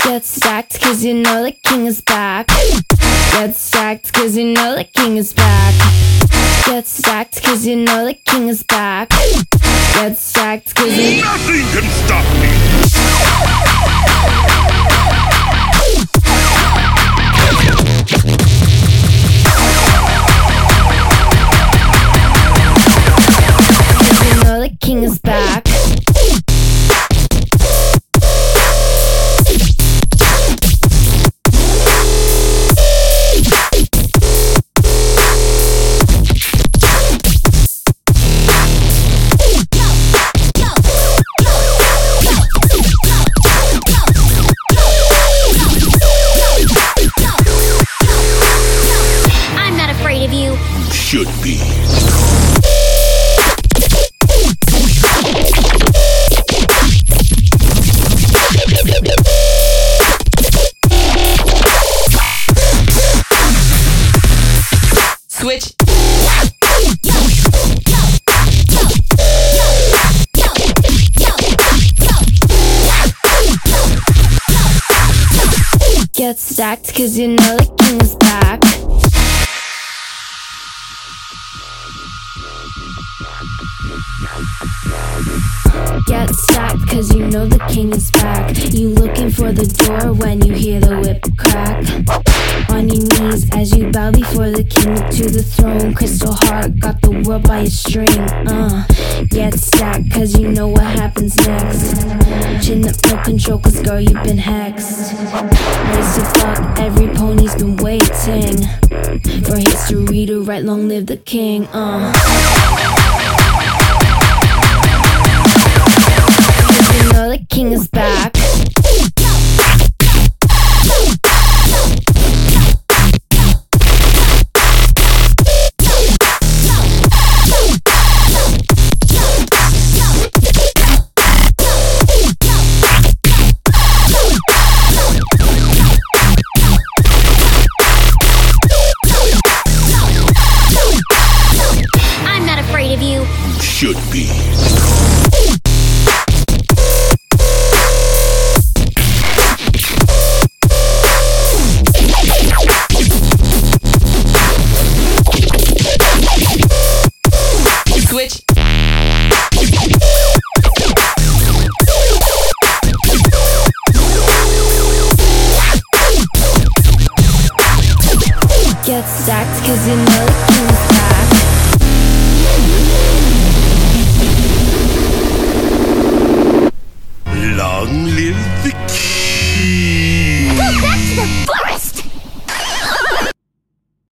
Get stacked cause you know the king is back. Get stacked cause you know the king is back. Get stacked cause you know the king is back. Get stacked cause you... Nothing can stop me! You know the king is back. I'm not afraid of you. Should be. Switch. Get stacked cause you know the king is back. Get stacked cause you know the king is back. You looking for the door when you hear the whip crack. On your knees as you bow before the king to the throne. Crystal heart got the world by a string. Get stacked cause you know what happens next. Chin up, no control cause girl you've been hexed. Race to fuck, every pony's been waiting for history to write long live the king. You know the king is back. I'm not afraid of you. Should be. Switch. Get stacked cause you know the king